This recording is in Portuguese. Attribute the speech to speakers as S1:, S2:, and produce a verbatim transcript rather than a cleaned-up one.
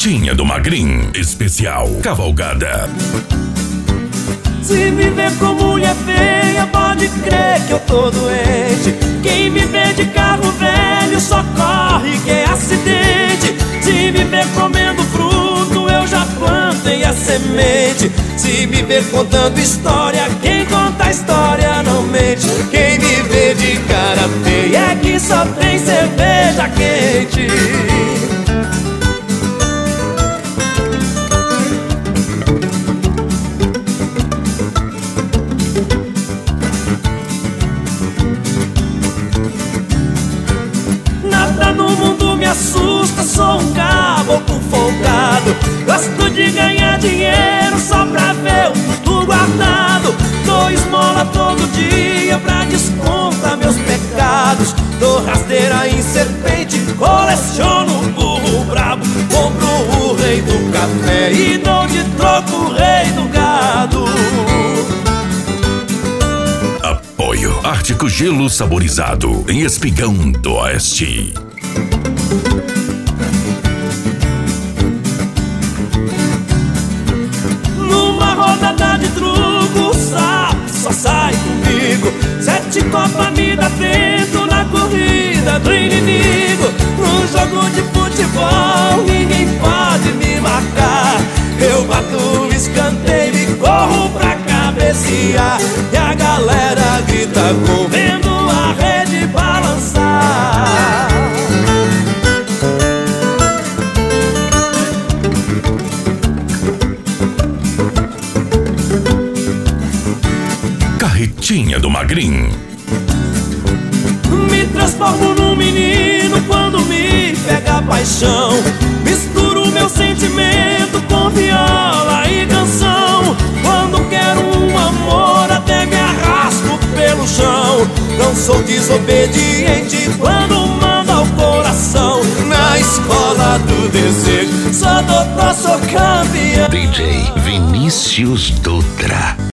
S1: Carretinha do Magrin, especial Cavalgada.
S2: Se me vê com mulher feia, pode crer que eu tô doente. Quem me vê de carro velho só corre que é acidente. Se me vê comendo fruto, eu já plantei a semente. Se me vê contando história, quem conta a história não mente. Quem me vê de cara feia é que só tem cerveja quente. Nada no mundo me assusta, sou um caboclo folgado. Gosto de ganhar dinheiro só pra ver o tudo guardado. Dou esmola todo dia pra descontar meus pecados. Dou rasteira em serpente, coleciono burro brabo. Compro o rei do café e dou de troco o rei do gado.
S1: Apoio Ártico Gelo Saborizado em Espigão do Oeste.
S2: Numa rodada de truco, o sapo só sai comigo. Sete copas me dá dentro na corrida do inimigo. No jogo de futebol ninguém pode me marcar. Eu bato o escanteio e corro pra cabecear. E a galera grita gol vendo a rede balançar.
S1: Carretinha do Magrin.
S2: Me transformo num menino quando me pega a paixão. Misturo meu sentimento com viola e canção. Quando quero um amor até me arrasto pelo chão. Não sou desobediente quando mando ao coração. Na escola do desejo sou doutor, sou campeão.
S1: D J Vinícius Dutra.